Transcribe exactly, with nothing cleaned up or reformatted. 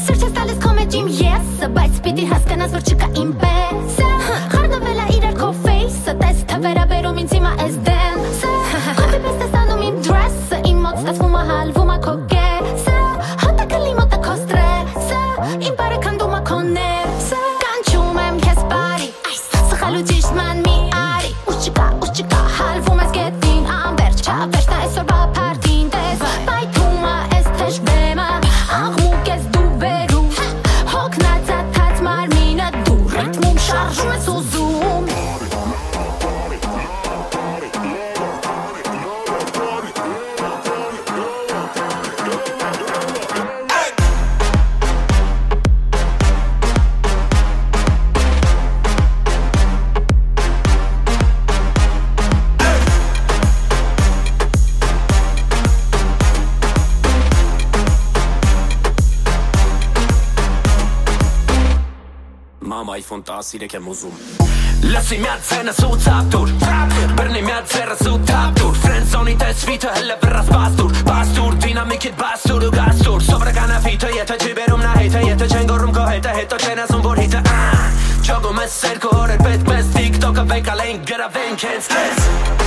Սրճ ես տալիս քո մեջ իմ եսը, բայց պիտի հասկանաս, որ չկա իմ բեսը Խառնվել ա իրար քո ֆեյսը, տես թե վերաբերում ինձ հիմա ես դենսը Հոդի պես տեսանում իմ դրեսը, իմ մոտ ստացվում ա հալվում ա քո կեսը Հոտը կլի մոտը քո ստրեսը, իմ բարեքանդում ա քո ներսը Կանչում եմ քեզ բարի, սխալ ու ճիշտ ման մի արի Ու չկա, ու չկա, հալվում ես գետին անվերջ Չավերջ նա այսօրվա պարտին տես Պայթում ա ես թեժ բեմը, աղմուկ ես դու վերում Հոգնած աթած մարմինը դու ռիթմում շարժում ես ուզում iPhone տասնյոթ եմ ուզում Լսի միած ձենս ու ծապ դուր Բրնի միած ձերս ու թապ դուր Ֆրենձոնի տեսվիթը հելը բրաս բաստուր Բաստուր, դինամիկիտ բաստուր ու գաստուր Սովրական ավիթը, եթե չի բերում նա հետը Եթե չեն գորում քո հետը, հետո չեն ասում որ hitը Չոգում ես երկու օրեր պետք մեզ TikTok-ը վեկալ ենք գրավենք հենց քեզ